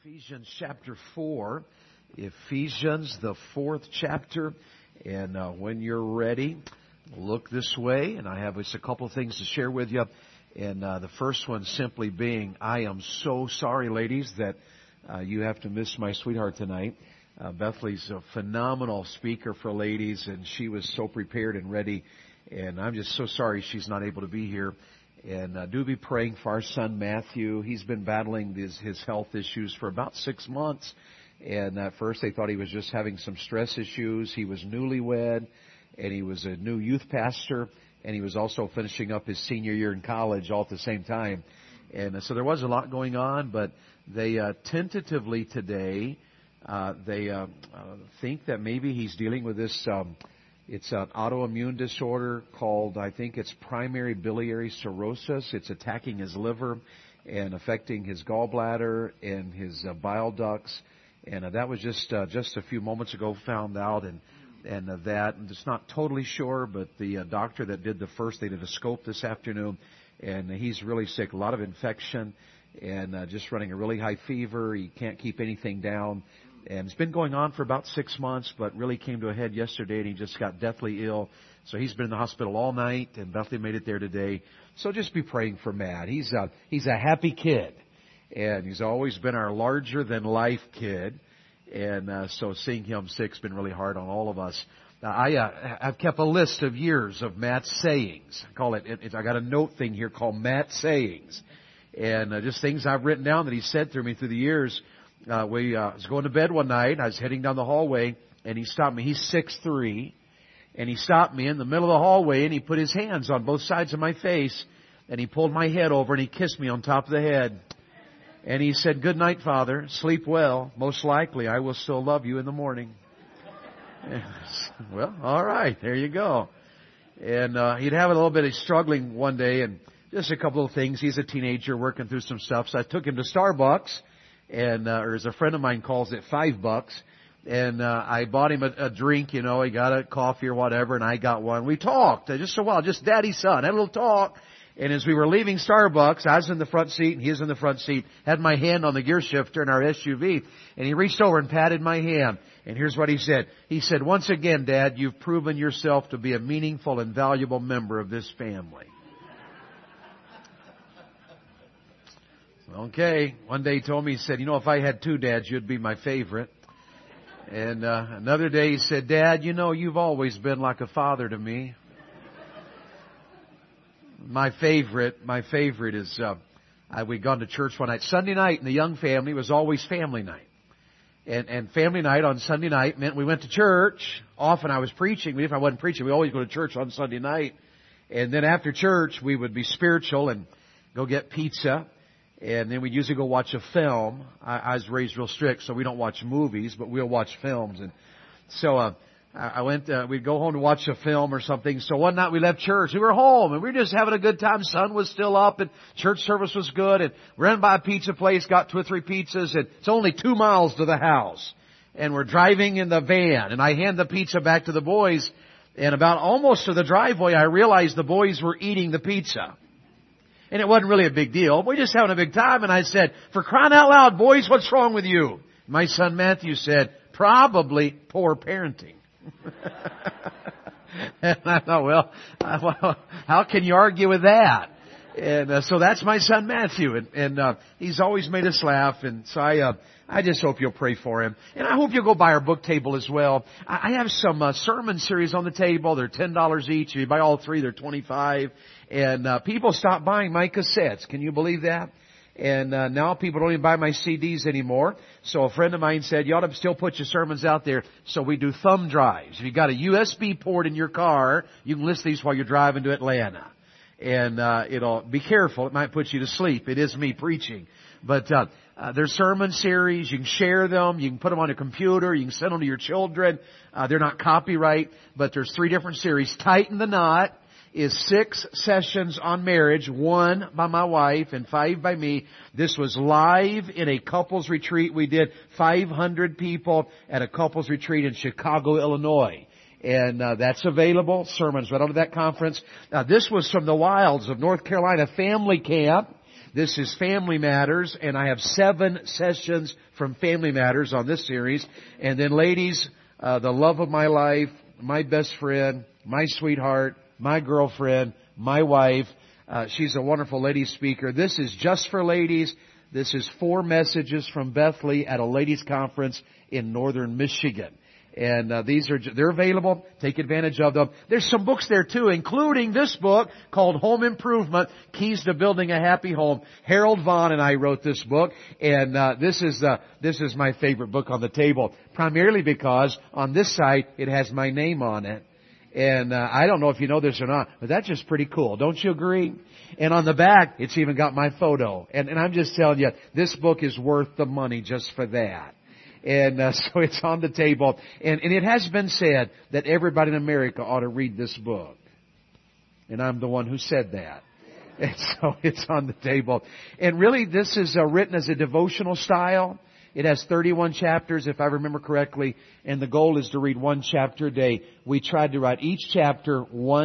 Ephesians chapter 4. Ephesians, the 4th chapter. And when you're ready, look this way. And I have just a couple of things to share with you. And the first one simply being, I am so sorry, ladies, that you have to miss my sweetheart tonight. Bethley's a phenomenal speaker for ladies, and she was so prepared and ready. And I'm just so sorry she's not able to be here. And do be praying for our son Matthew. He's been battling his health issues for about 6 months. And at first they thought he was just having some stress issues. He was newlywed, and he was a new youth pastor, and he was also finishing up his senior year in college all at the same time. And so there was a lot going on, but they tentatively today, they think that maybe he's dealing with this it's an autoimmune disorder called, I think it's primary biliary cirrhosis. It's attacking his liver and affecting his gallbladder and his bile ducts. And that was just a few moments ago found out. And that, I'm just not totally sure, but the doctor that did they did a scope this afternoon, and he's really sick, a lot of infection, and just running a really high fever. He can't keep anything down. And it's been going on for about 6 months, but really came to a head yesterday, and he just got deathly ill. So he's been in the hospital all night, and Bethany made it there today. So just be praying for Matt. He's a happy kid, and he's always been our larger-than-life kid. And so seeing him sick's been really hard on all of us. I've kept a list of years of Matt's sayings. I call it. I got a note thing here called Matt's sayings, and just things I've written down that he said through me through the years. We was going to bed one night. I was heading down the hallway, and he stopped me. He's 6'3", and he stopped me in the middle of the hallway, and he put his hands on both sides of my face, and he pulled my head over, and he kissed me on top of the head. And he said, "Good night, Father. Sleep well. Most likely, I will still love you in the morning." Well, all right. There you go. And he'd have a little bit of struggling one day, and just a couple of things. He's a teenager working through some stuff, so I took him to Starbucks. And, or as a friend of mine calls it, $5. And, I bought him a drink, he got a coffee or whatever, and I got one. We talked, just a while, just daddy, son, had a little talk. And as we were leaving Starbucks, I was in the front seat and he was in the front seat, had my hand on the gear shifter in our SUV, and he reached over and patted my hand. And here's what he said. He said, "Once again, Dad, you've proven yourself to be a meaningful and valuable member of this family." Okay. One day he told me, he said, "If I had 2 dads, you'd be my favorite." And another day he said, "Dad, you've always been like a father to me." My favorite is, we'd gone to church one night. Sunday night in the young family was always family night. And family night on Sunday night meant we went to church. Often I was preaching. If I wasn't preaching, we always go to church on Sunday night. And then after church, we would be spiritual and go get pizza. And then we'd usually go watch a film. I was raised real strict, so we don't watch movies, but we'll watch films. And so we'd go home to watch a film or something. So one night we left church. We were home, and we were just having a good time. Sun was still up, and church service was good. And we ran by a pizza place, got 2 or 3 pizzas, and it's only 2 miles to the house. And we're driving in the van, and I hand the pizza back to the boys. And about almost to the driveway, I realized the boys were eating the pizza. And it wasn't really a big deal. We're just having a big time. And I said, "For crying out loud, boys, what's wrong with you?" My son Matthew said, "Probably poor parenting." And I thought, well, how can you argue with that? And so that's my son Matthew. And he's always made us laugh. And so I just hope you'll pray for him. And I hope you'll go by our book table as well. I have some sermon series on the table. They're $10 each. If you buy all 3, they're $25. And people stopped buying my cassettes. Can you believe that? And now people don't even buy my CDs anymore. So a friend of mine said, "You ought to still put your sermons out there." So we do thumb drives. If you've got a USB port in your car, you can listen to these while you're driving to Atlanta. And be careful. It might put you to sleep. It is me preaching. But there's sermon series. You can share them. You can put them on a computer. You can send them to your children. They're not copyright, but there's 3 different series. Tighten the Knot is 6 sessions on marriage, 1 by my wife and 5 by me. This was live in a couples retreat. We did 500 people at a couples retreat in Chicago, Illinois. And that's available. Sermons right under that conference. This was from the wilds of North Carolina family camp. This is Family Matters, and I have 7 sessions from Family Matters on this series. And then ladies, the love of my life, my best friend, my sweetheart, my girlfriend, my wife. She's a wonderful lady speaker. This is just for ladies. This is 4 messages from Bethlehem at a ladies' conference in northern Michigan. And they're available. Take advantage of them. There's some books there too, including this book called Home Improvement, Keys to Building a Happy Home. Harold Vaughn and I wrote this book, and this is my favorite book on the table, primarily because on this side it has my name on it. And I don't know if you know this or not, but that's just pretty cool. Don't you agree? And on the back, it's even got my photo. And I'm just telling you, this book is worth the money just for that. And so it's on the table. And it has been said that everybody in America ought to read this book. And I'm the one who said that. And so it's on the table. And really, this is written as a devotional style. It has 31 chapters, if I remember correctly, and the goal is to read 1 chapter a day. We tried to write each chapter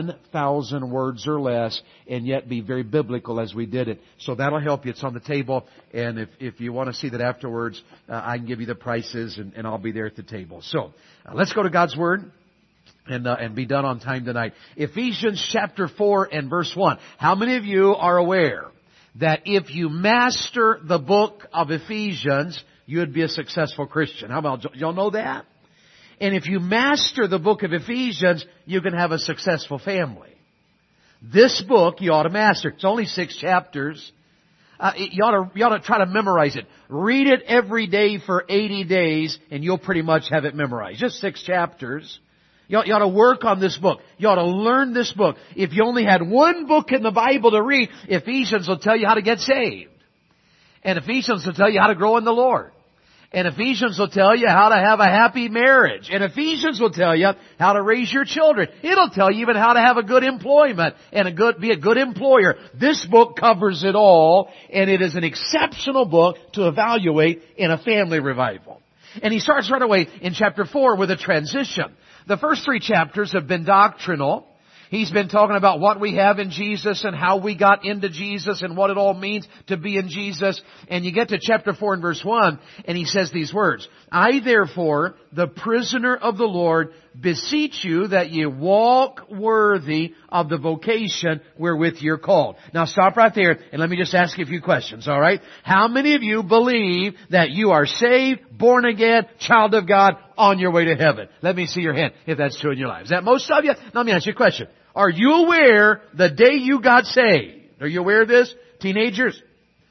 1,000 words or less, and yet be very biblical as we did it. So that'll help you. It's on the table, and if you want to see that afterwards, I can give you the prices, and I'll be there at the table. So let's go to God's Word. And be done on time tonight. Ephesians chapter 4 and verse 1. How many of you are aware that if you master the book of Ephesians, you would be a successful Christian? How about, y'all know that? And if you master the book of Ephesians, you can have a successful family. This book you ought to master. It's only 6 chapters. You ought to try to memorize it. Read it every day for 80 days and you'll pretty much have it memorized. Just 6 chapters. You ought to work on this book. You ought to learn this book. If you only had one book in the Bible to read, Ephesians will tell you how to get saved. And Ephesians will tell you how to grow in the Lord. And Ephesians will tell you how to have a happy marriage. And Ephesians will tell you how to raise your children. It'll tell you even how to have a good employment and be a good employer. This book covers it all, and it is an exceptional book to evaluate in a family revival. And he starts right away in chapter 4 with a transition. The first 3 chapters have been doctrinal. He's been talking about what we have in Jesus and how we got into Jesus and what it all means to be in Jesus. And you get to chapter 4 and verse 1, and he says these words, I therefore, the prisoner of the Lord, beseech you that ye walk worthy of the vocation wherewith you're called. Now stop right there and let me just ask you a few questions, alright? How many of you believe that you are saved, born again, child of God, on your way to heaven? Let me see your hand if that's true in your lives. Is that most of you? Now let me ask you a question. Are you aware the day you got saved? Are you aware of this? Teenagers?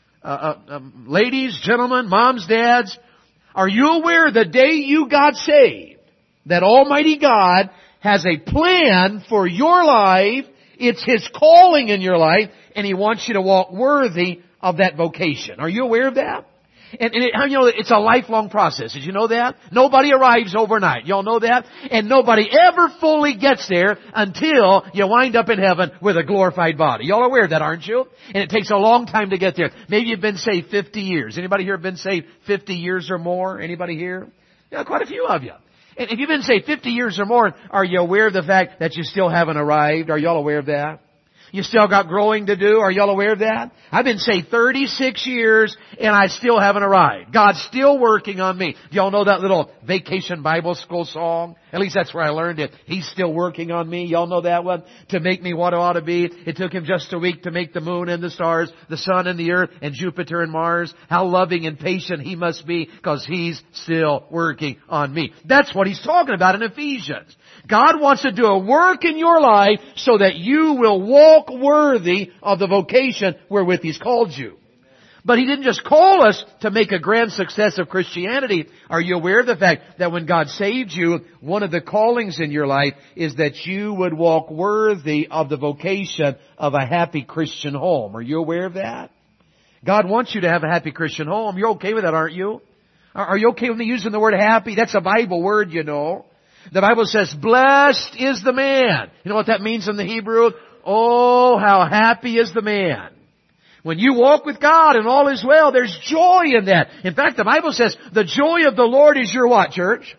Ladies, gentlemen, moms, dads? Are you aware the day you got saved that Almighty God has a plan for your life? It's His calling in your life, and He wants you to walk worthy of that vocation. Are you aware of that? And it's a lifelong process. Did you know that? Nobody arrives overnight. Y'all know that? And nobody ever fully gets there until you wind up in heaven with a glorified body. Y'all aware of that, aren't you? And it takes a long time to get there. Maybe you've been saved 50 years. Anybody here been saved 50 years or more? Anybody here? Yeah, quite a few of you. And if you've been saved 50 years or more, are you aware of the fact that you still haven't arrived? Are y'all aware of that? You still got growing to do. Are y'all aware of that? I've been saved 36 years and I still haven't arrived. God's still working on me. Do y'all know that little Vacation Bible School song? At least that's where I learned it. He's still working on me. Y'all know that one? To make me what I ought to be. It took Him just a week to make the moon and the stars, the sun and the earth, and Jupiter and Mars. How loving and patient He must be because He's still working on me. That's what He's talking about in Ephesians. God wants to do a work in your life so that you will walk worthy of the vocation wherewith He's called you. But He didn't just call us to make a grand success of Christianity. Are you aware of the fact that when God saved you, one of the callings in your life is that you would walk worthy of the vocation of a happy Christian home? Are you aware of that? God wants you to have a happy Christian home. You're okay with that, aren't you? Are you okay with me using the word happy? That's a Bible word, you know. The Bible says, blessed is the man. You know what that means in the Hebrew? Oh, how happy is the man. When you walk with God and all is well, there's joy in that. In fact, the Bible says, the joy of the Lord is your what, church?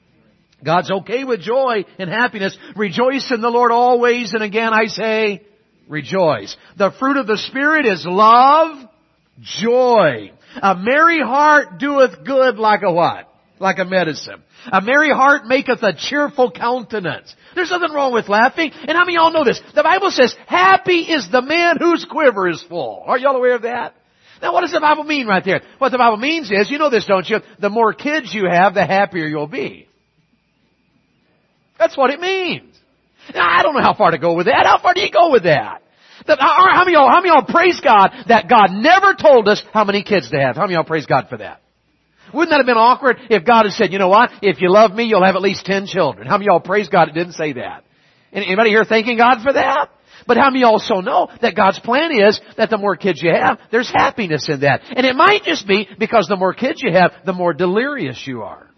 God's okay with joy and happiness. Rejoice in the Lord always. And again, I say, rejoice. The fruit of the Spirit is love, joy. A merry heart doeth good like a what? Like a medicine. A merry heart maketh a cheerful countenance. There's nothing wrong with laughing. And how many of y'all know this? The Bible says, happy is the man whose quiver is full. Are y'all aware of that? Now what does the Bible mean right there? What the Bible means is, you know this, don't you? The more kids you have, the happier you'll be. That's what it means. Now, I don't know how far to go with that. How far do you go with that? How many of y'all praise God that God never told us how many kids to have? How many of y'all praise God for that? Wouldn't that have been awkward if God had said, you know what? If you love me, you'll have at least 10 children. How many of y'all praise God it didn't say that? Anybody here thanking God for that? But how many also know that God's plan is that the more kids you have, there's happiness in that. And it might just be because the more kids you have, the more delirious you are.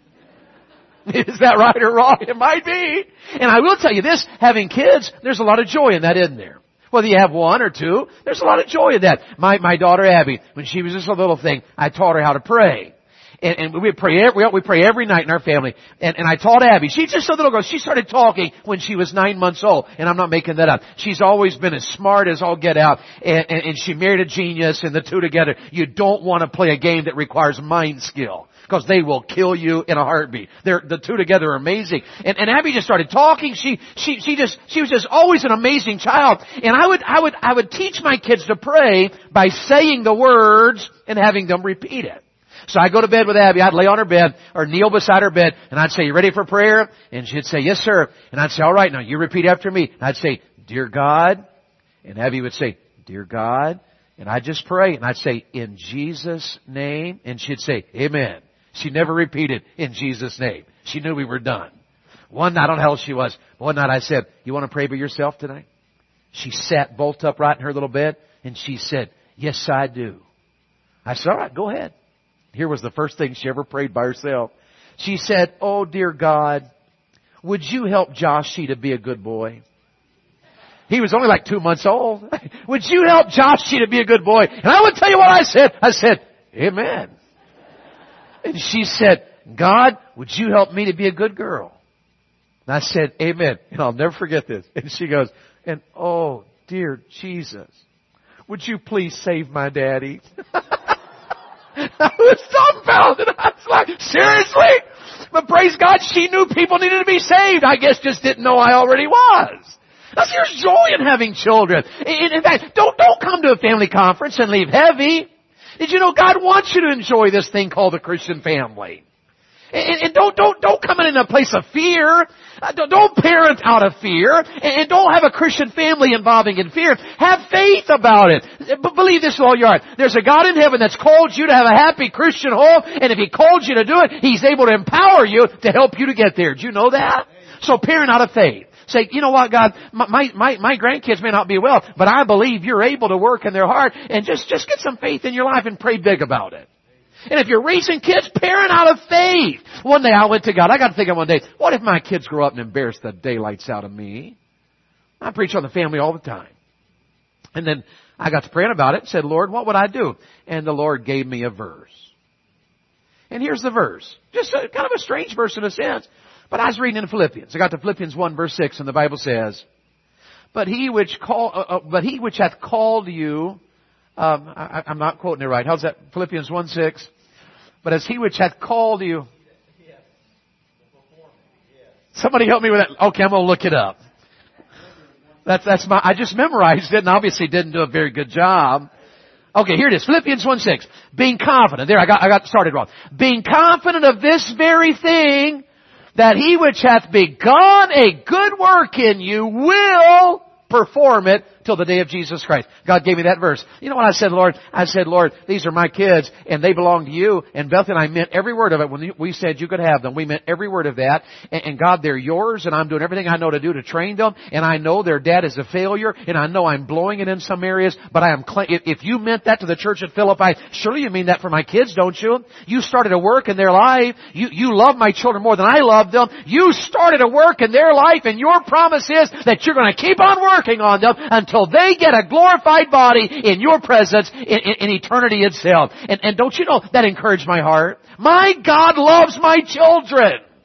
Is that right or wrong? It might be. And I will tell you this, having kids, there's a lot of joy in that, isn't there? Whether you have one or two, there's a lot of joy in that. My daughter Abby, when she was just a little thing, I taught her how to pray. And we pray every night in our family. And I taught Abby. She's just a little girl. She started talking when she was 9 months old. And I'm not making that up. She's always been as smart as all get out. And she married a genius, and the two together. You don't want to play a game that requires mind skill, because they will kill you in a heartbeat. The two together are amazing. And Abby just started talking. She was just always an amazing child. And I would teach my kids to pray by saying the words and having them repeat it. So I'd go to bed with Abby. I'd lay on her bed or kneel beside her bed, and I'd say, you ready for prayer? And she'd say, yes, sir. And I'd say, all right, now you repeat after me. And I'd say, dear God. And Abby would say, dear God. And I'd just pray. And I'd say, in Jesus' name. And she'd say, amen. She never repeated, in Jesus' name. She knew we were done. One night, I don't know how old she was. One night I said, you want to pray by yourself tonight? She sat bolt upright in her little bed, and she said, yes, I do. I said, all right, go ahead. Here was the first thing she ever prayed by herself. She said, oh, dear God, would you help Joshie to be a good boy? He was only like 2 months old. Would you help Joshie to be a good boy? And I would tell you what I said. I said, amen. And she said, God, would you help me to be a good girl? And I said, amen. And I'll never forget this. And she goes, and oh, dear Jesus, would you please save my daddy? I was dumbfounded. I was like, seriously? But praise God, she knew people needed to be saved. I guess just didn't know I already was. Now, there's joy in having children. In fact, don't come to a family conference and leave heavy. Did you know God wants you to enjoy this thing called the Christian family? And don't come in a place of fear. Don't parent out of fear. And don't have a Christian family involving in fear. Have faith about it. But believe this with all your heart. There's a God in heaven that's called you to have a happy Christian home. And if He called you to do it, He's able to empower you to help you to get there. Do you know that? So parent out of faith. Say, you know what, God, my grandkids may not be well, but I believe You're able to work in their heart. And just get some faith in your life and pray big about it. And if you're raising kids, parent out of faith. One day I went to God. I got to thinking one day, what if my kids grow up and embarrass the daylights out of me? I preach on the family all the time. And then I got to praying about it and said, Lord, what would I do? And the Lord gave me a verse. And here's the verse. Just kind of a strange verse in a sense. But I was reading in Philippians. I got to Philippians 1 verse 6, and the Bible says, But he which hath called you, I'm not quoting it right. How's that? Philippians 1:6. But as He which hath called you. Somebody help me with that. Okay, I'm going to look it up. I just memorized it and obviously didn't do a very good job. Okay, here it is. Philippians 1:6. Being confident. There, I got started wrong. Being confident of this very thing, that He which hath begun a good work in you will perform it till the day of Jesus Christ. God gave me that verse. You know what I said, Lord? I said, Lord, these are my kids and they belong to You. And Beth and I meant every word of it. When we said You could have them, we meant every word of that. And God, they're Yours, and I'm doing everything I know to do to train them. And I know their dad is a failure, and I know I'm blowing it in some areas, but if You meant that to the church at Philippi, surely You mean that for my kids, don't You? You started a work in their life. You love my children more than I love them. You started a work in their life, and Your promise is that You're going to keep on working on them until they get a glorified body in Your presence in eternity itself. And don't you know, that encouraged my heart. My God loves my children.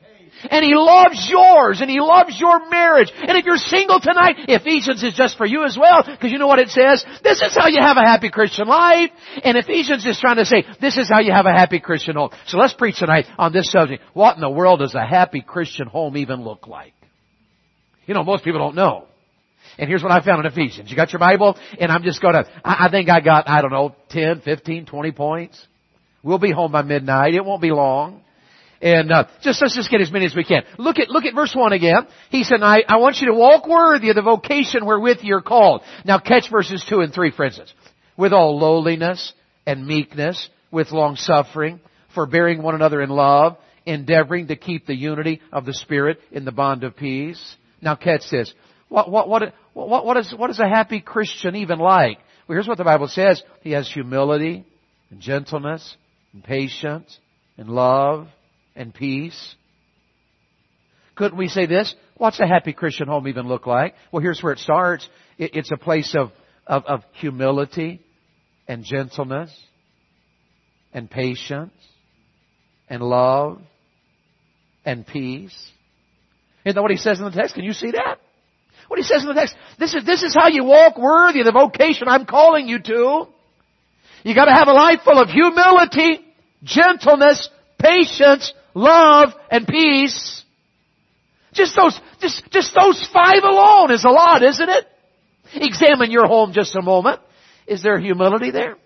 And He loves yours, and He loves your marriage. And if you're single tonight, Ephesians is just for you as well, because you know what it says? This is how you have a happy Christian life. And Ephesians is trying to say, this is how you have a happy Christian home. So let's preach tonight on this subject. What in the world does a happy Christian home even look like? You know, most people don't know. And here's what I found in Ephesians. You got your Bible? And I'm just going to, I think I got, 10, 15, 20 points. We'll be home by midnight. It won't be long. And let's just get as many as we can. Look at verse 1 again. He said, I want you to walk worthy of the vocation wherewith you're called. Now catch verses 2 and 3, for instance. With all lowliness and meekness, with long suffering, forbearing one another in love, endeavoring to keep the unity of the Spirit in the bond of peace. Now catch this. What is a happy Christian even like? Well, here's what the Bible says. He has humility and gentleness and patience and love and peace. Couldn't we say this? What's a happy Christian home even look like? Well, here's where it starts. It's a place of humility and gentleness and patience and love and peace. Isn't that what he says in the text? Can you see that? What he says in the text, this is how you walk worthy of the vocation I'm calling you to. You got to have a life full of humility, gentleness, patience, love, and peace. Just those 5 alone is a lot, isn't it? Examine your home just a moment. Is there humility there?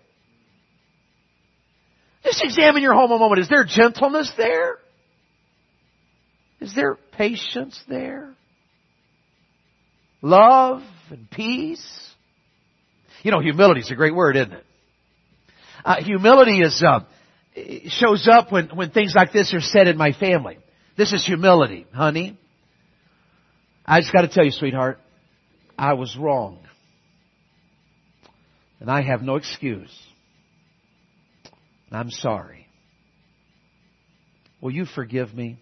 Just examine your home a moment. Is there gentleness there? Is there patience there? Love and peace? You know, humility is a great word, isn't it? Humility shows up when things like this are said in my family. This is humility, honey. I just got to tell you, sweetheart, I was wrong. And I have no excuse. And I'm sorry. Will you forgive me?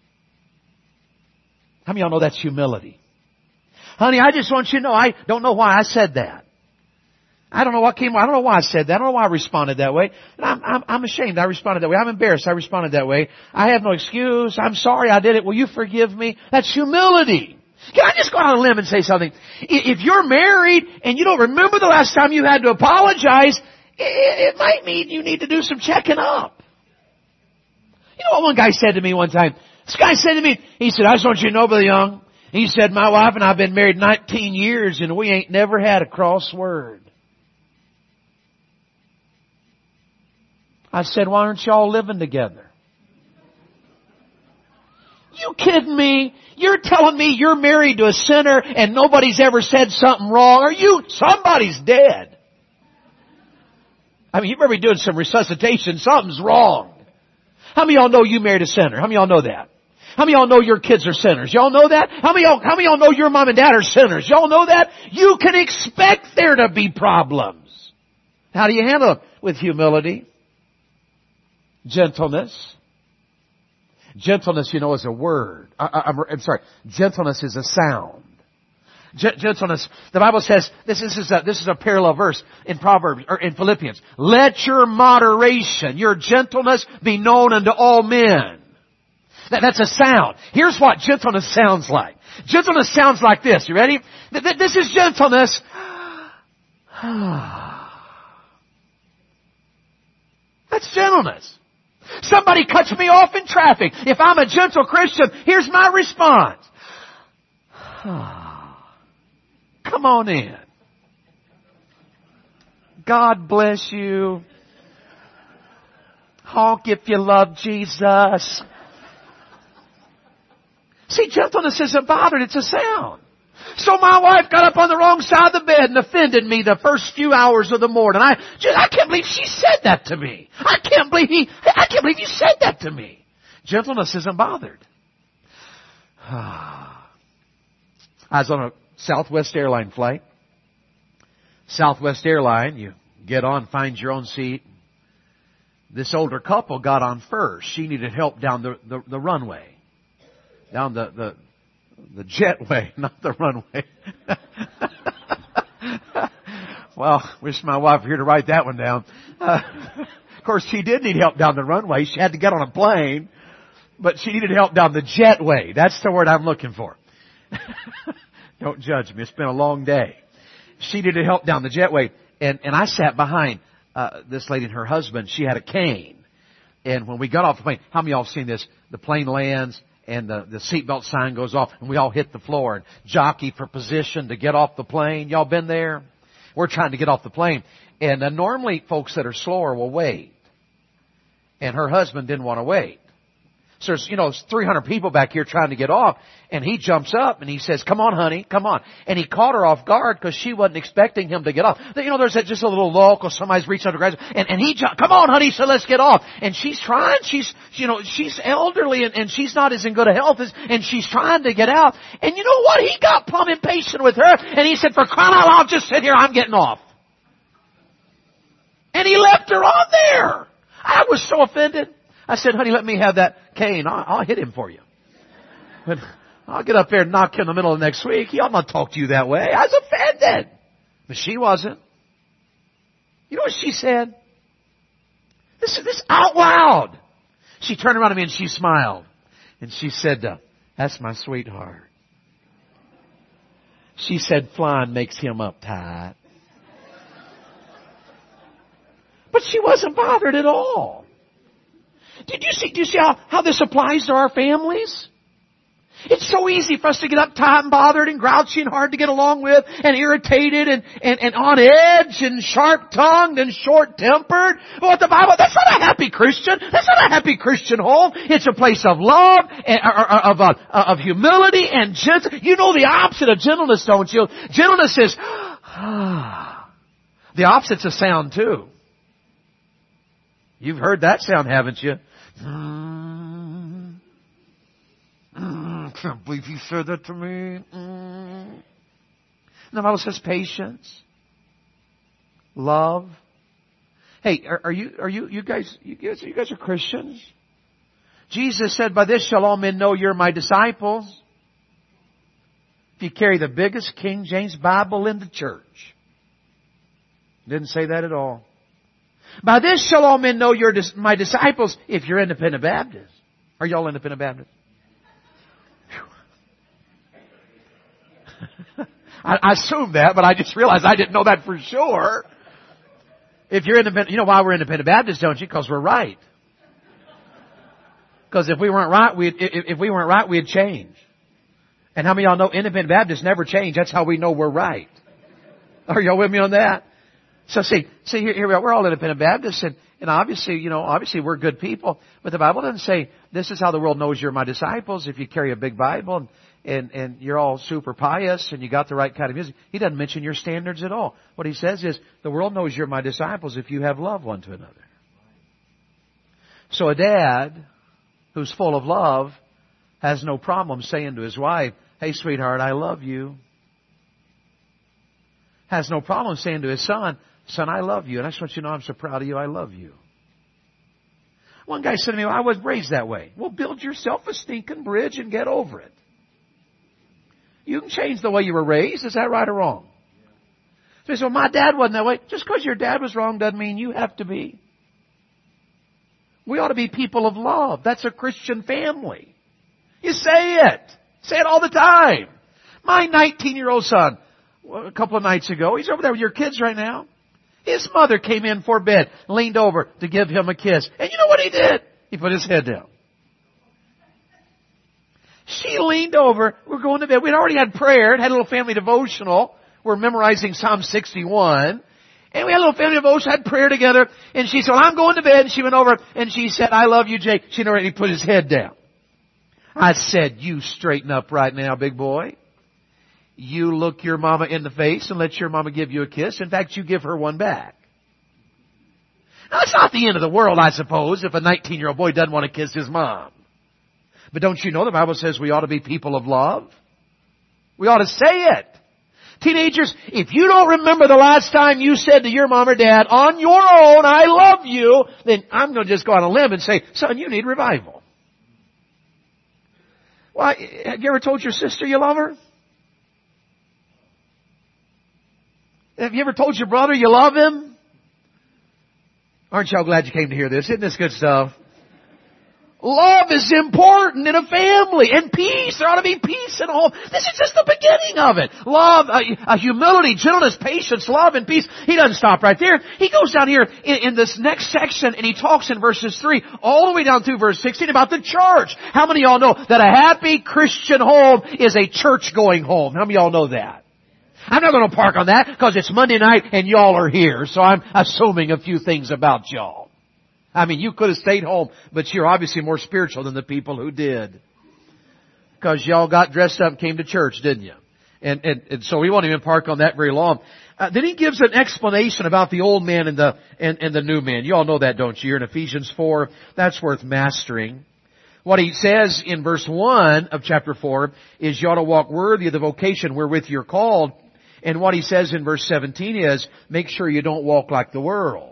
How many of y'all know that's humility? Honey, I just want you to know, I don't know why I said that. I don't know what came. I don't know why I said that. I don't know why I responded that way. And I'm ashamed. I responded that way. I'm embarrassed. I responded that way. I have no excuse. I'm sorry I did it. Will you forgive me? That's humility. Can I just go out on a limb and say something? If you're married and you don't remember the last time you had to apologize, it might mean you need to do some checking up. You know what one guy said to me one time? This guy said to me, he said, I just want you to know, Brother Young, he said, my wife and I have been married 19 years and we ain't never had a cross word. I said, why aren't y'all living together? You kidding me? You're telling me you're married to a sinner and nobody's ever said something wrong? Somebody's dead. I mean, you better be doing some resuscitation. Something's wrong. How many of y'all know you married a sinner? How many of y'all know that? How many of y'all know your kids are sinners? Y'all know that? How many of y'all know your mom and dad are sinners? Y'all know that? You can expect there to be problems. How do you handle them? With humility. Gentleness. Gentleness, you know, is a word. I'm sorry. Gentleness is a sound. Gentleness. The Bible says this is a parallel verse in Proverbs or in Philippians. Let your moderation, your gentleness, be known unto all men. That's a sound. Here's what gentleness sounds like. Gentleness sounds like this. You ready? This is gentleness. That's gentleness. Somebody cuts me off in traffic. If I'm a gentle Christian, here's my response. Come on in. God bless you. Honk if you love Jesus. See, gentleness isn't bothered. It's a sound. So my wife got up on the wrong side of the bed and offended me the first few hours of the morning. I can't believe she said that to me. I can't believe you said that to me. Gentleness isn't bothered. I was on a Southwest airline flight. Southwest airline, you get on, find your own seat. This older couple got on first. She needed help down the runway. Down the jetway, not the runway. Well, wish my wife were here to write that one down. Of course, she did need help down the runway. She had to get on a plane. But she needed help down the jetway. That's the word I'm looking for. Don't judge me. It's been a long day. She needed help down the jetway. And I sat behind this lady and her husband. She had a cane. And when we got off the plane, how many of y'all have seen this? The plane lands and the seatbelt sign goes off and we all hit the floor and jockey for position to get off the plane. Y'all been there? We're trying to get off the plane. And normally folks that are slower will wait. And her husband didn't want to wait. So there's 300 people back here trying to get off. And he jumps up and he says, come on, honey, come on. And he caught her off guard because she wasn't expecting him to get off. There's just a little lull because somebody's reached under grass. And he jumped, come on, honey, so let's get off. And she's trying, she's elderly and she's not as in good a health and she's trying to get out. And you know what? He got plumb impatient with her. And he said, for crying out loud, just sit here, I'm getting off. And he left her on there. I was so offended. I said, honey, let me have that cane. I'll hit him for you. But I'll get up there and knock you in the middle of next week. He ought not talk to you that way. I was offended. But she wasn't. You know what she said? This out loud. She turned around to me and she smiled. And she said, that's my sweetheart. She said, flying makes him uptight. But she wasn't bothered at all. Do you see how this applies to our families? It's so easy for us to get uptight and bothered and grouchy and hard to get along with and irritated and on edge and sharp-tongued and short-tempered. But what the Bible, that's not a happy Christian. That's not a happy Christian home. It's a place of love, of humility and gentleness. You know the opposite of gentleness, don't you? Gentleness is, the opposite's a sound too. You've heard that sound, haven't you? Can't believe you said that to me. And the Bible says patience, love. Hey, are you guys are Christians? Jesus said, by this shall all men know you're my disciples. If you carry the biggest King James Bible in the church. Didn't say that at all. By this shall all men know you're my disciples if you're independent Baptists. Are y'all independent Baptists? I assumed that, but I just realized I didn't know that for sure. If you're independent, you know why we're independent Baptists, don't you? Because we're right. Because if we weren't right, we'd change. And how many of y'all know independent Baptists never change? That's how we know we're right. Are y'all with me on that? So see, here we are. We're all independent Baptists, and obviously we're good people. But the Bible doesn't say this is how the world knows you're my disciples if you carry a big Bible and you're all super pious and you got the right kind of music. He doesn't mention your standards at all. What he says is the world knows you're my disciples if you have love one to another. So a dad who's full of love has no problem saying to his wife, hey, sweetheart, I love you. Has no problem saying to his son, son, I love you. And I just want you to know I'm so proud of you. I love you. One guy said to me, well, I was raised that way. Well, build yourself a stinking bridge and get over it. You can change the way you were raised. Is that right or wrong? So he said, well, my dad wasn't that way. Just because your dad was wrong doesn't mean you have to be. We ought to be people of love. That's a Christian family. You say it. Say it all the time. My 19-year-old son, a couple of nights ago, he's over there with your kids right now. His mother came in for bed, leaned over to give him a kiss. And you know what he did? He put his head down. She leaned over. We're going to bed. We'd already had prayer. Had a little family devotional. We're memorizing Psalm 61. And we had a little family devotion, had prayer together. And she said, well, I'm going to bed. And she went over and she said, I love you, Jake. She already put his head down. I said, you straighten up right now, big boy. You look your mama in the face and let your mama give you a kiss. In fact, you give her one back. Now, it's not the end of the world, I suppose, if a 19-year-old boy doesn't want to kiss his mom. But don't you know the Bible says we ought to be people of love? We ought to say it. Teenagers, if you don't remember the last time you said to your mom or dad, on your own, I love you, then I'm going to just go on a limb and say, son, you need revival. Well, have you ever told your sister you love her? Have you ever told your brother you love him? Aren't y'all glad you came to hear this? Isn't this good stuff? Love is important in a family. And peace. There ought to be peace in a home. This is just the beginning of it. Love, humility, gentleness, patience, love, and peace. He doesn't stop right there. He goes down here in this next section and he talks in verses 3 all the way down through verse 16 about the church. How many of y'all know that a happy Christian home is a church-going home? How many of y'all know that? I'm not going to park on that because it's Monday night and y'all are here. So I'm assuming a few things about y'all. I mean, you could have stayed home, but you're obviously more spiritual than the people who did. Because y'all got dressed up and came to church, didn't you? And so we won't even park on that very long. Then he gives an explanation about the old man and the new man. You all know that, don't you? You're in Ephesians 4. That's worth mastering. What he says in verse 1 of chapter 4 is you ought to walk worthy of the vocation wherewith you're called. And what he says in verse 17 is, make sure you don't walk like the world.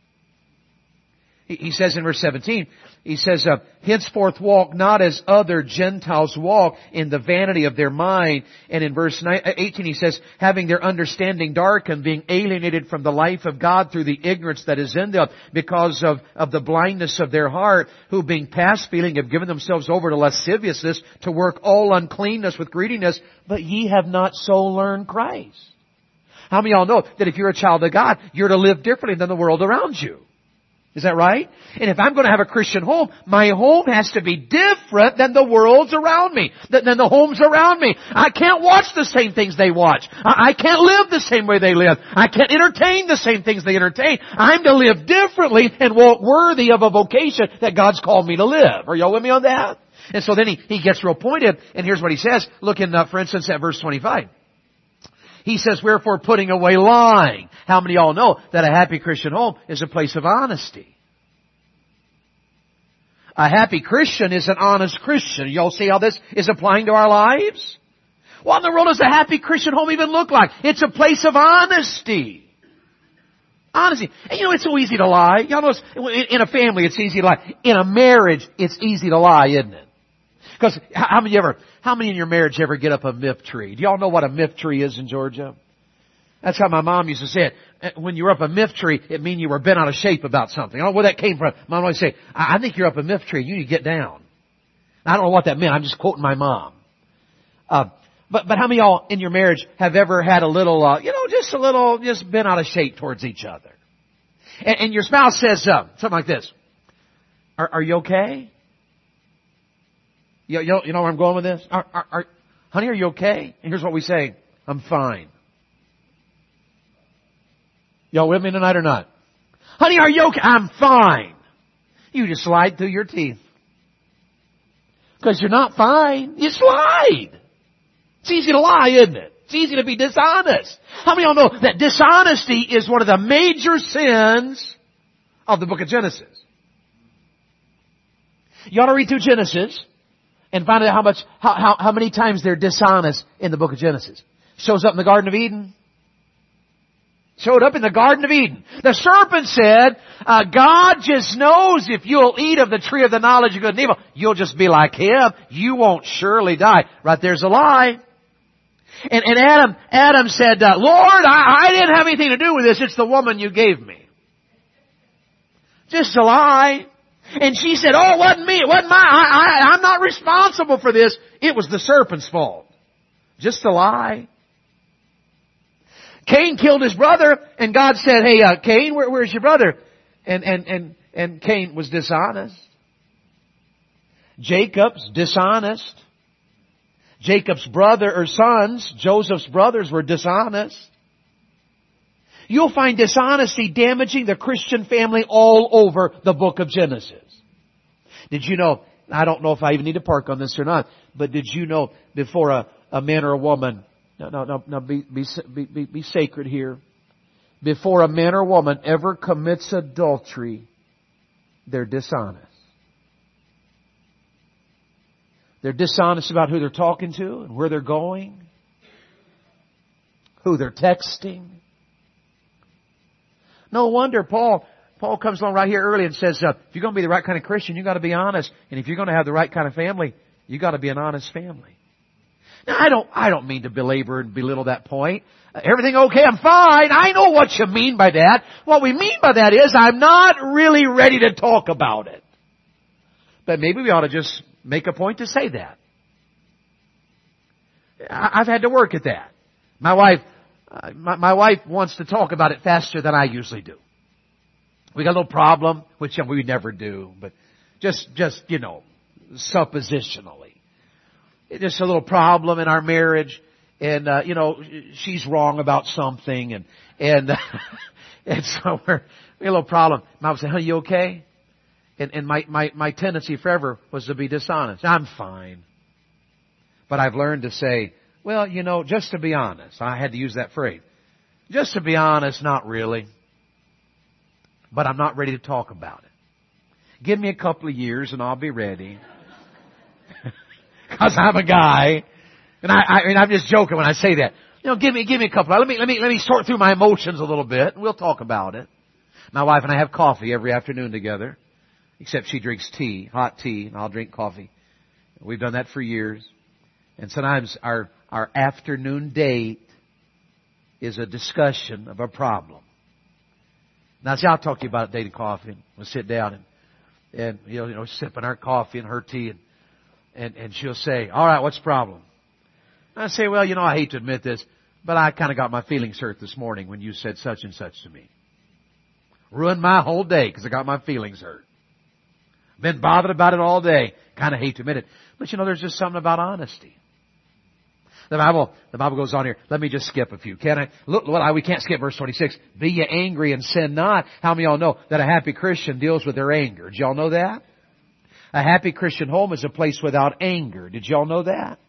He says in verse 17, he says, henceforth walk not as other Gentiles walk in the vanity of their mind. And in verse 18 he says, having their understanding darkened, being alienated from the life of God through the ignorance that is in them because of the blindness of their heart, who being past feeling have given themselves over to lasciviousness, to work all uncleanness with greediness, but ye have not so learned Christ. How many of y'all know that if you're a child of God, you're to live differently than the world around you? Is that right? And if I'm going to have a Christian home, my home has to be different than the world's around me, than the homes around me. I can't watch the same things they watch. I can't live the same way they live. I can't entertain the same things they entertain. I'm to live differently and walk worthy of a vocation that God's called me to live. Are y'all with me on that? And so then he gets real pointed, and here's what he says. Look in, for instance, at verse 25. He says, wherefore putting away lying. How many of y'all know that a happy Christian home is a place of honesty? A happy Christian is an honest Christian. Y'all see how this is applying to our lives? What in the world does a happy Christian home even look like? It's a place of honesty. Honesty. And it's so easy to lie. Y'all know in a family it's easy to lie. In a marriage it's easy to lie, isn't it? Because how many in your marriage ever get up a MIP tree? Do y'all know what a MIP tree is in Georgia? That's how my mom used to say it. When you were up a MIF tree, it means you were bent out of shape about something. I don't know where that came from. Mom always say, I think you're up a MIF tree. You need to get down. I don't know what that meant. I'm just quoting my mom. But how many of y'all in your marriage have ever had a little, just bent out of shape towards each other? And your spouse says something like this. Are you okay? You know where I'm going with this? Honey, are you okay? And here's what we say. I'm fine. Y'all with me tonight or not? Honey, are you okay? I'm fine. You just slide through your teeth. Because you're not fine. You slide. It's easy to lie, isn't it? It's easy to be dishonest. How many of y'all know that dishonesty is one of the major sins of the book of Genesis? You ought to read through Genesis and find out how many times they're dishonest in the book of Genesis. Shows up in the Garden of Eden. Showed up in the Garden of Eden. The serpent said, God just knows if you'll eat of the tree of the knowledge of good and evil, you'll just be like Him. You won't surely die. Right there's a lie. And Adam said, Lord, I didn't have anything to do with this. It's the woman you gave me. Just a lie. And she said, oh, it wasn't me. It wasn't I'm not responsible for this. It was the serpent's fault. Just a lie. Cain killed his brother, and God said, hey, Cain, where's your brother? And Cain was dishonest. Jacob's dishonest. Jacob's sons, Joseph's brothers were dishonest. You'll find dishonesty damaging the Christian family all over the book of Genesis. Did you know, I don't know if I even need to park on this or not, but did you know before a man or a woman, no, be sacred here. Before a man or woman ever commits adultery, they're dishonest. They're dishonest about who they're talking to and where they're going, who they're texting. No wonder Paul comes along right here early and says, if you're going to be the right kind of Christian, you've got to be honest. And if you're going to have the right kind of family, you've got to be an honest family. Now, I don't mean to belabor and belittle that point. Everything okay? I'm fine. I know what you mean by that. What we mean by that is I'm not really ready to talk about it. But maybe we ought to just make a point to say that. I've had to work at that. My wife wants to talk about it faster than I usually do. We got a little problem, which we never do, but just suppositionally. Just a little problem in our marriage, and she's wrong about something, and and so we have a little problem. Mom would say, "Honey, you okay?" And my tendency forever was to be dishonest. I'm fine. But I've learned to say, well, just to be honest. I had to use that phrase. Just to be honest, not really. But I'm not ready to talk about it. Give me a couple of years and I'll be ready. Because I'm a guy. And I'm just joking when I say that. Give me a couple. Let me sort through my emotions a little bit and we'll talk about it. My wife and I have coffee every afternoon together. Except she drinks tea, hot tea, and I'll drink coffee. We've done that for years. And sometimes our afternoon date is a discussion of a problem. Now, see, I'll talk to you about dating coffee. And we'll sit down and sipping our coffee and her tea. And she'll say, all right, what's the problem? And I say, well, I hate to admit this, but I kind of got my feelings hurt this morning when you said such and such to me. Ruined my whole day because I got my feelings hurt. Been bothered about it all day. Kind of hate to admit it. But there's just something about honesty. The Bible goes on here. Let me just skip a few. Can I? Look, we can't skip verse 26. Be ye angry and sin not. How many of y'all know that a happy Christian deals with their anger? Did y'all know that? A happy Christian home is a place without anger. Did y'all know that?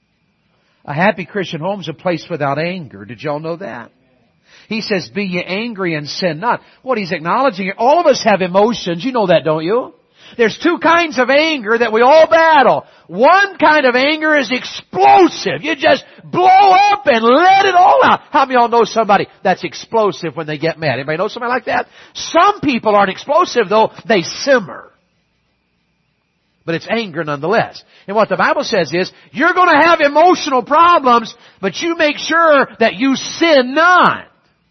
A happy Christian home is a place without anger. Did y'all know that? He says, be ye angry and sin not. What he's acknowledging here, all of us have emotions. You know that, don't you? There's two kinds of anger that we all battle. One kind of anger is explosive. You just blow up and let it all out. How many of y'all know somebody that's explosive when they get mad? Anybody know somebody like that? Some people aren't explosive though. They simmer. But it's anger nonetheless. And what the Bible says is, you're going to have emotional problems, but you make sure that you sin not.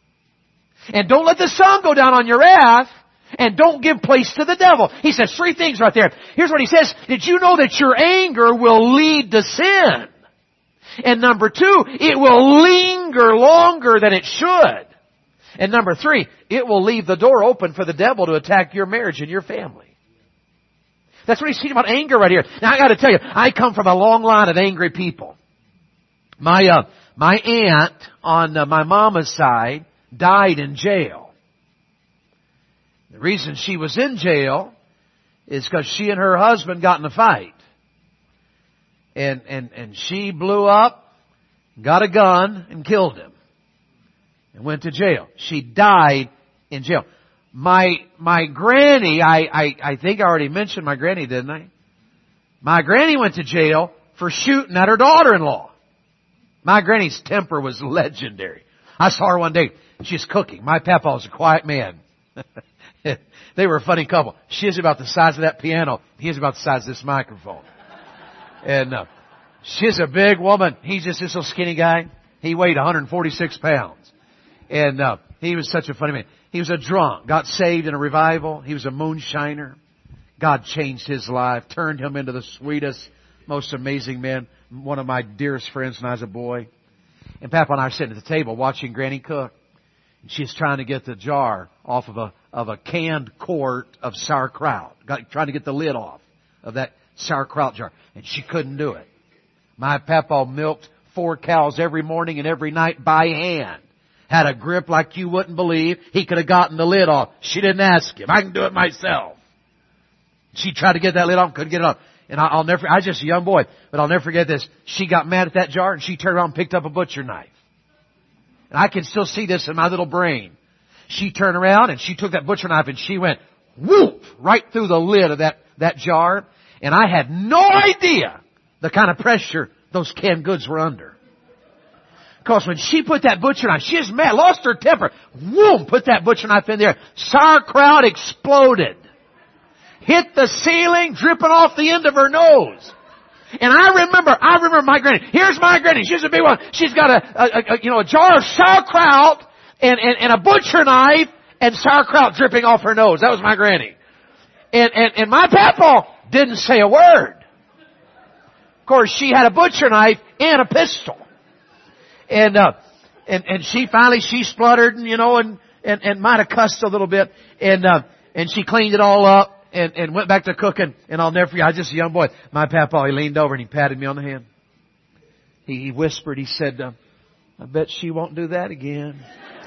And don't let the sun go down on your wrath. And don't give place to the devil. He says three things right there. Here's what he says. Did you know that your anger will lead to sin? And number two, it will linger longer than it should. And number three, it will leave the door open for the devil to attack your marriage and your family. That's what he's saying about anger right here. Now I got to tell you, I come from a long line of angry people. My aunt on my mama's side died in jail. The reason she was in jail is because she and her husband got in a fight. And she blew up, got a gun, and killed him. And went to jail. She died in jail. My granny, I think I already mentioned my granny, didn't I? My granny went to jail for shooting at her daughter-in-law. My granny's temper was legendary. I saw her one day. She's cooking. My papa was a quiet man. They were a funny couple. She's about the size of that piano. He's about the size of this microphone. And she's a big woman. He's just this little skinny guy. He weighed 146 pounds. And he was such a funny man. He was a drunk. Got saved in a revival. He was a moonshiner. God changed his life. Turned him into the sweetest, most amazing man. One of my dearest friends when I was a boy. And Papa and I are sitting at the table watching Granny cook. She's trying to get the jar off of a canned quart of sauerkraut. Trying to get the lid off of that sauerkraut jar. And she couldn't do it. My papa milked 4 cows every morning and every night by hand. Had a grip like you wouldn't believe. He could have gotten the lid off. She didn't ask him. I can do it myself. She tried to get that lid off, couldn't get it off. And I was just a young boy, but I'll never forget this. She got mad at that jar and she turned around and picked up a butcher knife. And I can still see this in my little brain. She turned around and she took that butcher knife and she went whoop right through the lid of that jar. And I had no idea the kind of pressure those canned goods were under. Because when she put that butcher knife, she was mad, lost her temper. Whoom, put that butcher knife in there. Sauerkraut exploded. Hit the ceiling, dripping off the end of her nose. And I remember my granny. Here's my granny. She's a big one. She's got a jar of sauerkraut and a butcher knife and sauerkraut dripping off her nose. That was my granny. And my papa Didn't say a word. Of course, she had a butcher knife and a pistol. And she finally, she spluttered and might have cussed a little bit. And she cleaned it all up and went back to cooking. And I'll never forget, I was just a young boy. My papa, he leaned over and he patted me on the hand. He whispered, he said, I bet she won't do that again.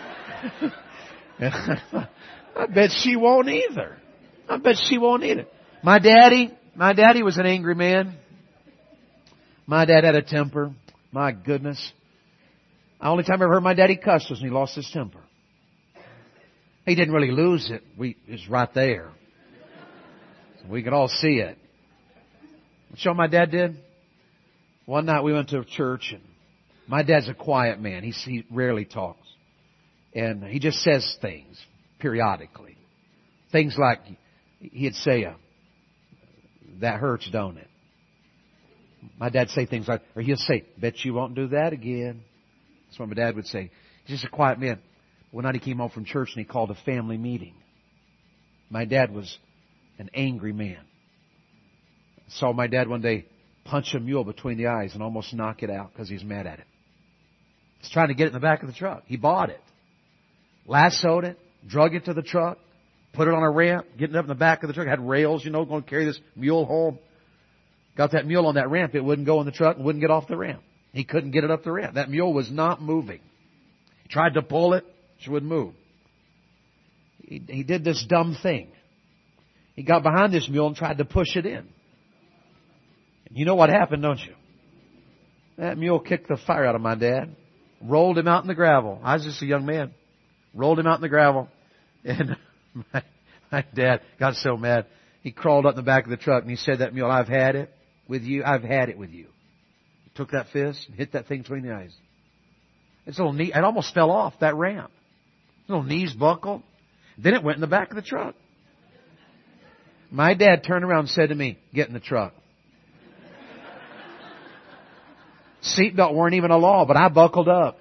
I bet she won't either. I bet she won't either. My daddy was an angry man. My dad had a temper. My goodness. The only time I ever heard my daddy cuss was when he lost his temper. He didn't really lose it. It was right there. So we could all see it. You know what my dad did? One night we went to a church, and my dad's a quiet man. He rarely talks. And he just says things periodically. Things like, he'd say, that hurts, don't it? My dad'd say things like, or he'll say, bet you won't do that again. That's what my dad would say. He's just a quiet man. One night he came home from church and he called a family meeting. My dad was an angry man. I saw my dad one day punch a mule between the eyes and almost knock it out because he's mad at it. He's trying to get it in the back of the truck. He bought it, lassoed it, drug it to the truck, put it on a ramp, getting up in the back of the truck, had rails, going to carry this mule home. Got that mule on that ramp, it wouldn't go in the truck and wouldn't get off the ramp. He couldn't get it up the ramp. That mule was not moving. He tried to pull it, she wouldn't move. He did this dumb thing. He got behind this mule and tried to push it in. And you know what happened, don't you? That mule kicked the fire out of my dad, rolled him out in the gravel. I was just a young man. Rolled him out in the gravel. And my dad got so mad. He crawled up in the back of the truck and he said, that mule, I've had it with you. I've had it with you. He took that fist and hit that thing between the eyes. Its little knee, it almost fell off that ramp. Its little knees buckled. Then it went in the back of the truck. My dad turned around and said to me, get in the truck. Seatbelt weren't even a law, but I buckled up.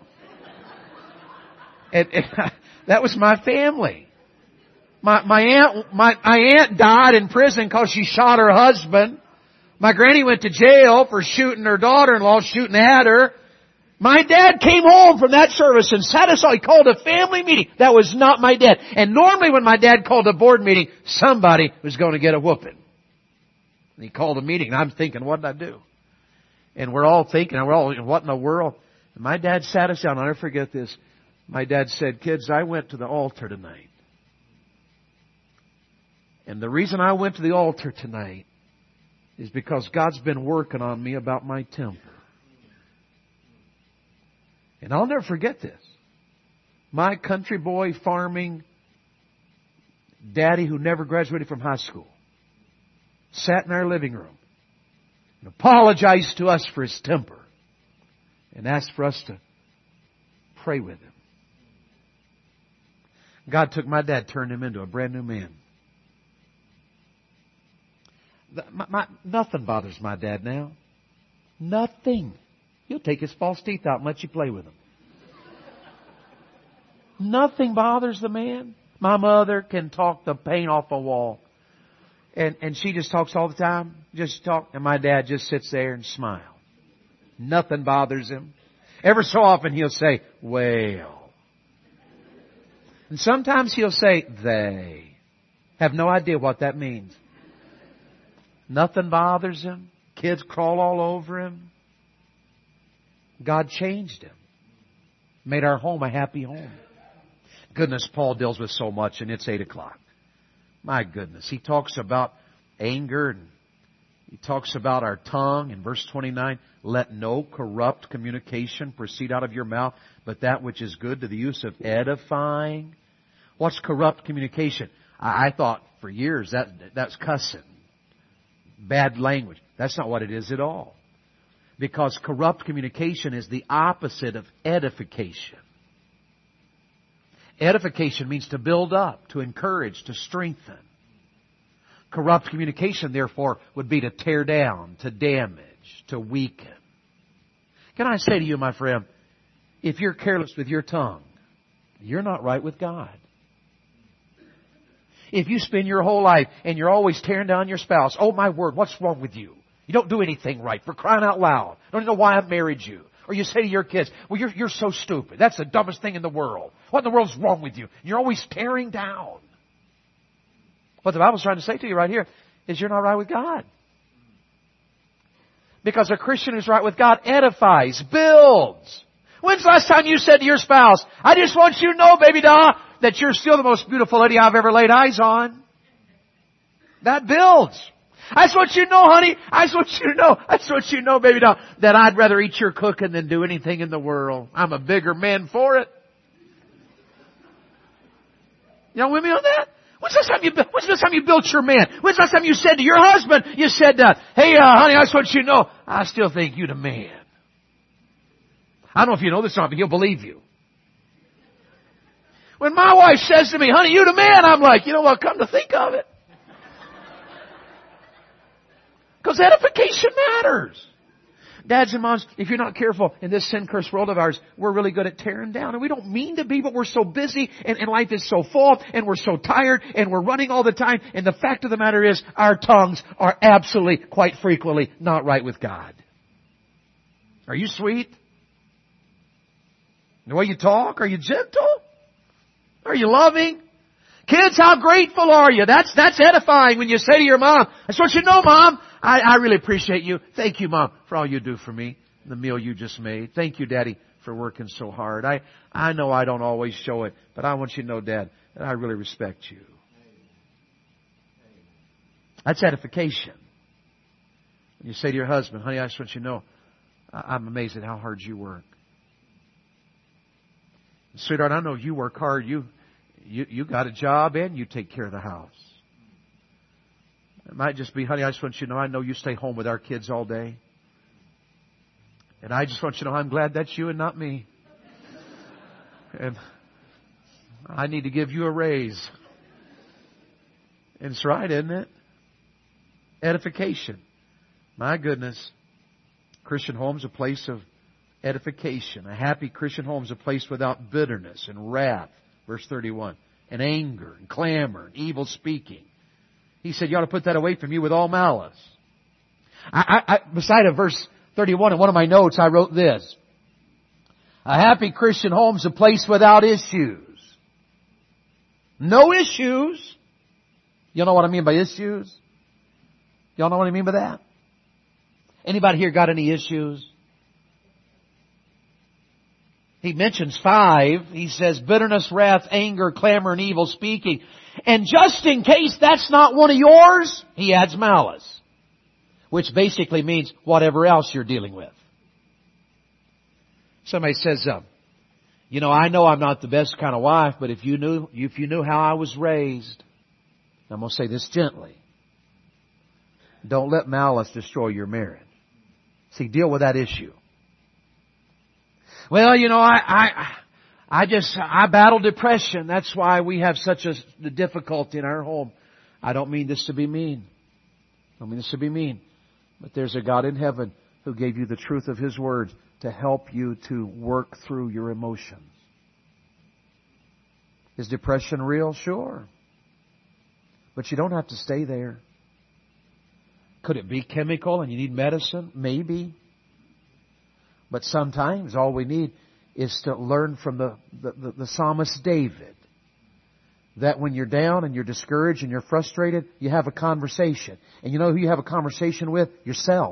That was my family. My aunt died in prison because she shot her husband. My granny went to jail for shooting her daughter-in-law, shooting at her. My dad came home from that service and sat us all. He called a family meeting. That was not my dad. And normally when my dad called a board meeting, somebody was going to get a whooping. And he called a meeting, and I'm thinking, what did I do? And we're all thinking, what in the world? And my dad sat us down. I'll never forget this. My dad said, kids, I went to the altar tonight. And the reason I went to the altar tonight is because God's been working on me about my temper. And I'll never forget this. My country boy farming daddy who never graduated from high school sat in our living room and apologized to us for his temper and asked for us to pray with him. God took my dad, turned him into a brand new man. Nothing bothers my dad now. Nothing. He'll take his false teeth out and let you play with them. Nothing bothers the man. My mother can talk the paint off a wall. And she just talks all the time. Just talk. And my dad just sits there and smiles. Nothing bothers him. Ever so often he'll say, well. And sometimes he'll say, they. Have no idea what that means. Nothing bothers him. Kids crawl all over him. God changed him. Made our home a happy home. Goodness, Paul deals with so much, and it's 8 o'clock. My goodness. He talks about anger, and he talks about our tongue in verse 29. Let no corrupt communication proceed out of your mouth, but that which is good to the use of edifying. What's corrupt communication? I thought for years that's cussing. Bad language. That's not what it is at all. Because corrupt communication is the opposite of edification. Edification means to build up, to encourage, to strengthen. Corrupt communication, therefore, would be to tear down, to damage, to weaken. Can I say to you, my friend, if you're careless with your tongue, you're not right with God. If you spend your whole life and you're always tearing down your spouse, oh my word, what's wrong with you? You don't do anything right, for crying out loud. Don't you know why I married you? Or you say to your kids, well, you're so stupid. That's the dumbest thing in the world. What in the world's wrong with you? You're always tearing down. What the Bible's trying to say to you right here is you're not right with God. Because a Christian who's right with God edifies, builds. When's the last time you said to your spouse, I just want you to know, baby doll, that you're still the most beautiful lady I've ever laid eyes on? That builds. I just want you to know, honey, I just want you to know, baby doll, that I'd rather eat your cooking than do anything in the world. I'm a bigger man for it. You with me on that? When's the last time you built your man? When's the last time you said to your husband, you said, hey, honey, I just want you to know, I still think you're the man. I don't know if you know this or not, but he'll believe you. When my wife says to me, honey, you the man, I'm like, you know what, come to think of it. Because edification matters. Dads and moms, if you're not careful in this sin-cursed world of ours, we're really good at tearing down. And we don't mean to be, but we're so busy and life is so full and we're so tired and we're running all the time. And the fact of the matter is our tongues are absolutely, quite frequently, not right with God. Are you sweet? The way you talk? Are you gentle? Are you loving? Kids, how grateful are you? That's edifying when you say to your mom, that's what you know, Mom. I really appreciate you. Thank you, Mom, for all you do for me. The meal you just made. Thank you, Daddy, for working so hard. I know I don't always show it, but I want you to know, Dad, that I really respect you. That's edification. When you say to your husband, honey, I just want you to know, I'm amazed at how hard you work. Sweetheart, I know you work hard. You got a job and you take care of the house. It might just be, honey, I just want you to know, I know you stay home with our kids all day. And I just want you to know, I'm glad that's you and not me. And I need to give you a raise. And it's right, isn't it? Edification. My goodness. Christian home's a place of edification. A happy Christian home is a place without bitterness and wrath. Verse 31. And anger and clamor and evil speaking. He said you ought to put that away from you with all malice. Beside of verse 31 in one of my notes I wrote this. A happy Christian home is a place without issues. No issues. You know what I mean by issues? Y'all know what I mean by that? Anybody here got any issues? He mentions 5. He says bitterness, wrath, anger, clamor, and evil speaking. And just in case that's not one of yours, he adds malice. Which basically means whatever else you're dealing with. Somebody says, I know I'm not the best kind of wife, but if you knew how I was raised, I'm going to say this gently. Don't let malice destroy your marriage. See, deal with that issue. Well, I battle depression. That's why we have such a difficulty in our home. I don't mean this to be mean. But there's a God in heaven who gave you the truth of His Word to help you to work through your emotions. Is depression real? Sure. But you don't have to stay there. Could it be chemical and you need medicine? Maybe. But sometimes all we need is to learn from the psalmist David. That when you're down and you're discouraged and you're frustrated, you have a conversation. And you know who you have a conversation with? Yourself.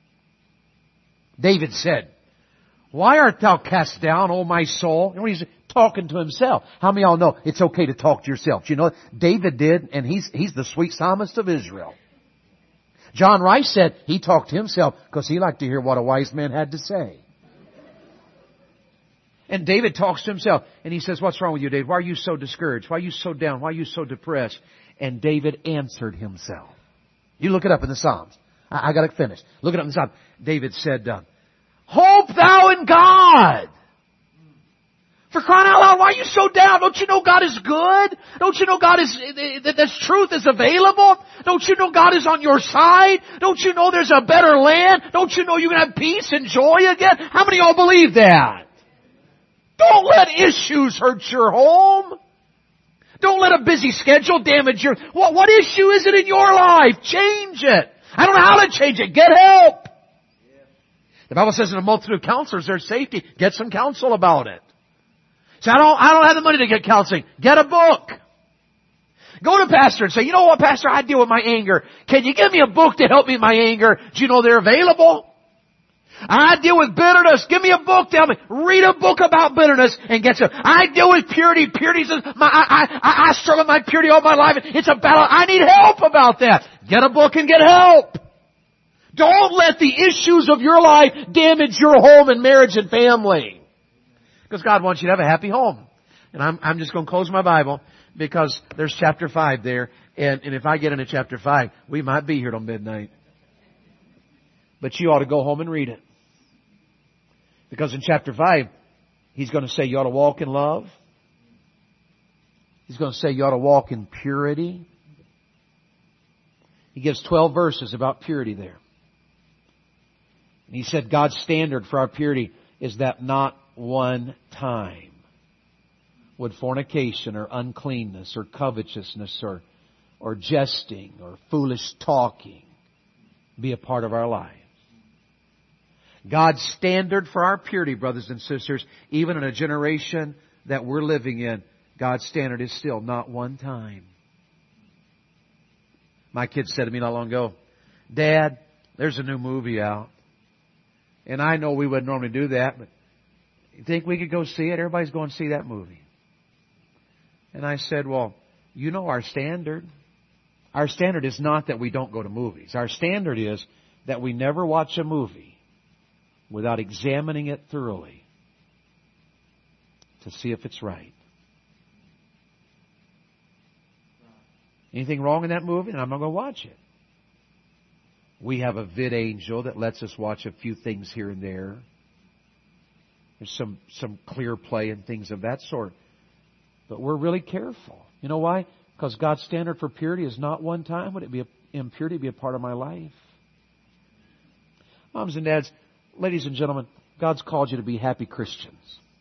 David said, why art thou cast down, O my soul? And he's talking to himself. How many of y'all know it's okay to talk to yourself? You know, David did, and he's the sweet psalmist of Israel. John Rice said he talked to himself because he liked to hear what a wise man had to say. And David talks to himself and he says, what's wrong with you, David? Why are you so discouraged? Why are you so down? Why are you so depressed? And David answered himself. You look it up in the Psalms. I got to finish. Look it up in the Psalms. David said, hope thou in God. For crying out loud, why are you so down? Don't you know God is good? Don't you know God is, this truth is available? Don't you know God is on your side? Don't you know there's a better land? Don't you know you can have peace and joy again? How many of y'all believe that? Don't let issues hurt your home. Don't let a busy schedule damage your... What issue is it in your life? Change it. I don't know how to change it. Get help. The Bible says in a multitude of counselors there's safety. Get some counsel about it. So I don't have the money to get counseling. Get a book. Go to pastor and say, you know what, pastor, I deal with my anger. Can you give me a book to help me with my anger? Do you know they're available? I deal with bitterness. Give me a book to help me. Read a book about bitterness and get some. I deal with purity. Purity says, I struggle with my purity all my life. It's a battle. I need help about that. Get a book and get help. Don't let the issues of your life damage your home and marriage and family. Because God wants you to have a happy home. And I'm just going to close my Bible because there's chapter 5 there. And if I get into chapter 5, we might be here till midnight. But you ought to go home and read it. Because in chapter 5, He's going to say you ought to walk in love. He's going to say you ought to walk in purity. He gives 12 verses about purity there. And He said God's standard for our purity is that not one time would fornication or uncleanness or covetousness or jesting or foolish talking be a part of our life. God's standard for our purity, brothers and sisters, even in a generation that we're living in, God's standard is still not one time. My kids said to me not long ago, Dad, there's a new movie out. And I know we wouldn't normally do that, but you think we could go see it? Everybody's going to see that movie. And I said, well, you know our standard. Our standard is not that we don't go to movies. Our standard is that we never watch a movie without examining it thoroughly to see if it's right. Anything wrong in that movie? And I'm not going to watch it. We have a VidAngel that lets us watch a few things here and there. There's some clear play and things of that sort. But we're really careful. You know why? Because God's standard for purity is not one time. Would it be impurity be a part of my life? Moms and dads, ladies and gentlemen, God's called you to be happy Christians.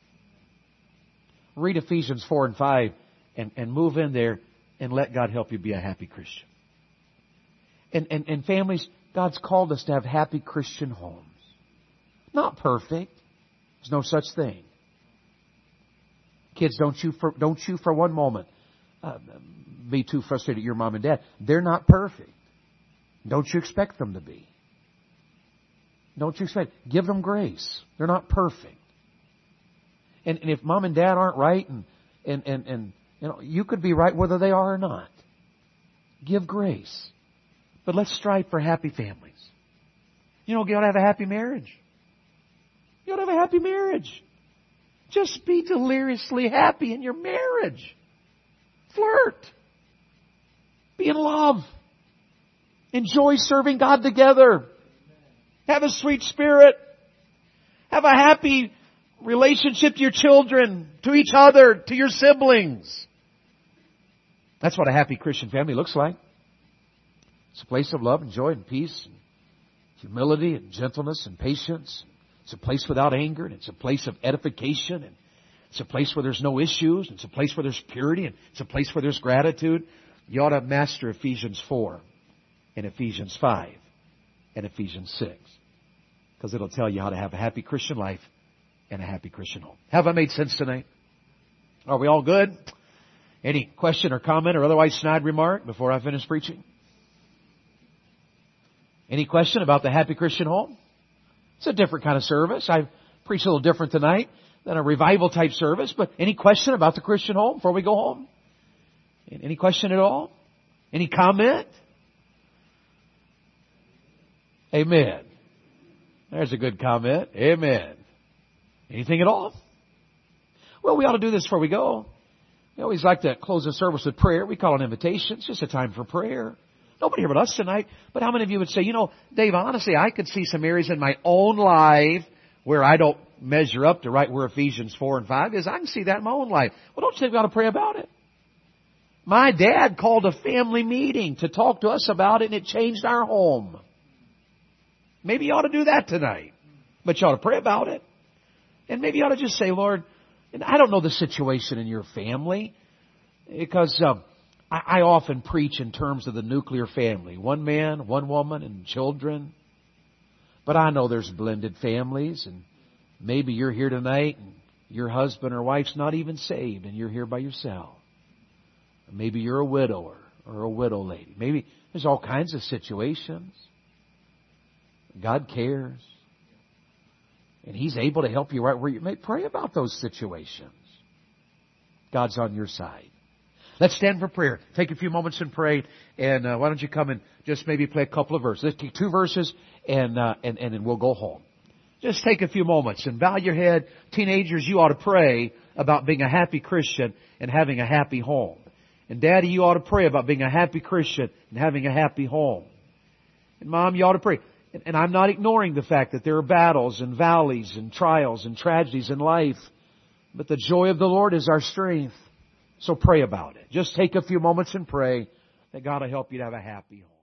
Read Ephesians 4 and 5 and move in there and let God help you be a happy Christian. And families, God's called us to have happy Christian homes. Not perfect. There's no such thing. Kids, don't you for one moment be too frustrated at your mom and dad. They're not perfect. Don't you expect them to be. Don't you expect. Give them grace. They're not perfect. And if mom and dad aren't right, and you know, you could be right whether they are or not. Give grace. But let's strive for happy families. You know, you ought to have a happy marriage. You ought to have a happy marriage. Just be deliriously happy in your marriage. Flirt. Be in love. Enjoy serving God together. Have a sweet spirit. Have a happy relationship to your children, to each other, to your siblings. That's what a happy Christian family looks like. It's a place of love and joy and peace and humility and gentleness and patience. It's a place without anger, and it's a place of edification, and it's a place where there's no issues, and it's a place where there's purity, and it's a place where there's gratitude. You ought to master Ephesians 4 and Ephesians 5 and Ephesians 6, because it'll tell you how to have a happy Christian life and a happy Christian home. Have I made sense tonight? Are we all good? Any question or comment or otherwise snide remark before I finish preaching? Any question about the happy Christian home? It's a different kind of service. I preach a little different tonight than a revival type service. But any question about the Christian home before we go home? Any question at all? Any comment? Amen. There's a good comment. Amen. Anything at all? Well, we ought to do this before we go. We always like to close the service with prayer. We call it an invitation. It's just a time for prayer. Nobody here but us tonight. But how many of you would say, you know, Dave, honestly, I could see some areas in my own life where I don't measure up to right where Ephesians 4 and 5 is. I can see that in my own life. Well, don't you think we ought to pray about it? My dad called a family meeting to talk to us about it, and it changed our home. Maybe you ought to do that tonight. But you ought to pray about it. And maybe you ought to just say, Lord, and I don't know the situation in your family, Because I often preach in terms of the nuclear family. One man, one woman, and children. But I know there's blended families, and maybe you're here tonight and your husband or wife's not even saved and you're here by yourself. Or maybe you're a widower or a widow lady. Maybe there's all kinds of situations. God cares. And He's able to help you right where you may. Pray about those situations. God's on your side. Let's stand for prayer. Take a few moments and pray. And why don't you come and just maybe play a couple of verses. Let's take 2 verses and then we'll go home. Just take a few moments and bow your head. Teenagers, you ought to pray about being a happy Christian and having a happy home. And Daddy, you ought to pray about being a happy Christian and having a happy home. And Mom, you ought to pray. And I'm not ignoring the fact that there are battles and valleys and trials and tragedies in life. But the joy of the Lord is our strength. So pray about it. Just take a few moments and pray that God will help you to have a happy home.